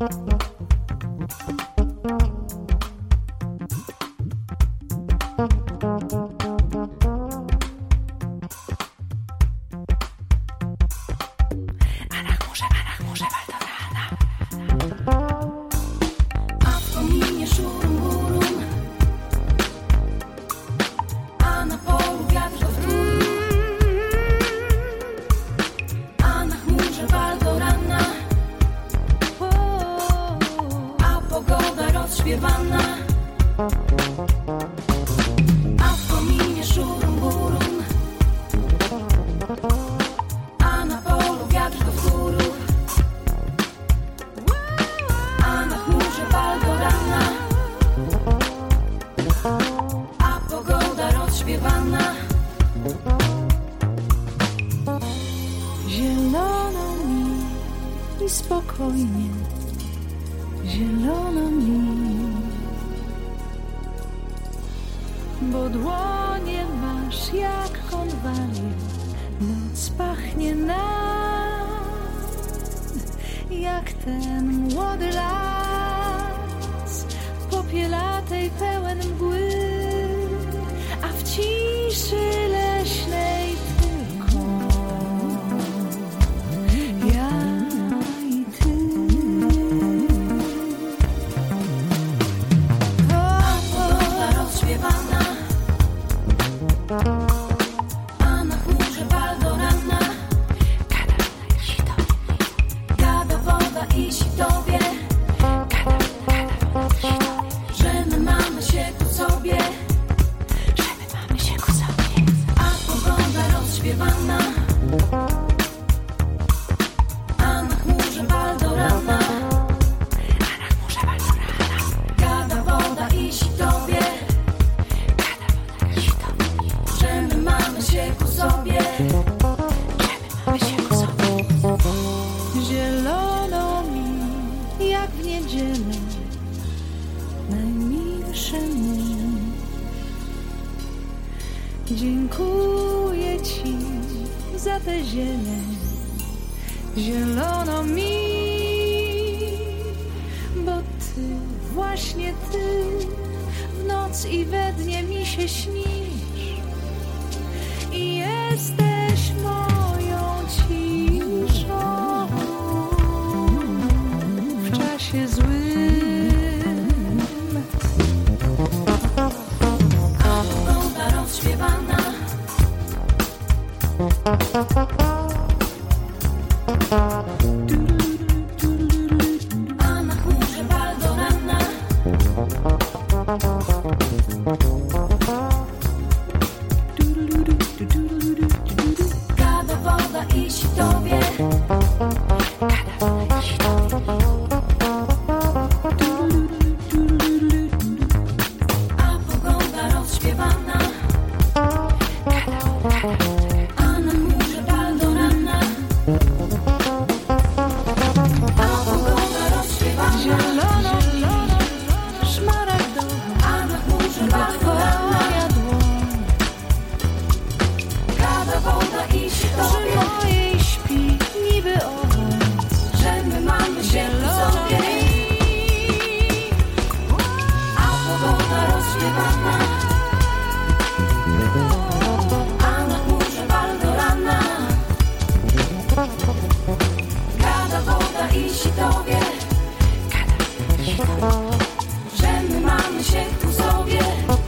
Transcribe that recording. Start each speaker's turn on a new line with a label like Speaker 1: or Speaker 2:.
Speaker 1: Dziękuję Ci za tę zieleń, zielono mi, bo Ty, właśnie Ty, w noc i we dnie mi się śnisz i jesteś moją ciszą w czasie złym. A pogoda rozśpiewana, a na chmurze bal do rana. Gada woda i sitowie, a pogoda rozśpiewana, a na chmurze bal do rana. A pogoda rozśpiewana, zielono, szmaragdowa, a na chmurze bal do rana. Gada woda i sitowie, że mojej śpi niby owoc, że my mamy się w sobie. A pogoda rozśpiewana, a na chmurze bal do rana. Gada woda i sitowie, że my mamy się ku sobie.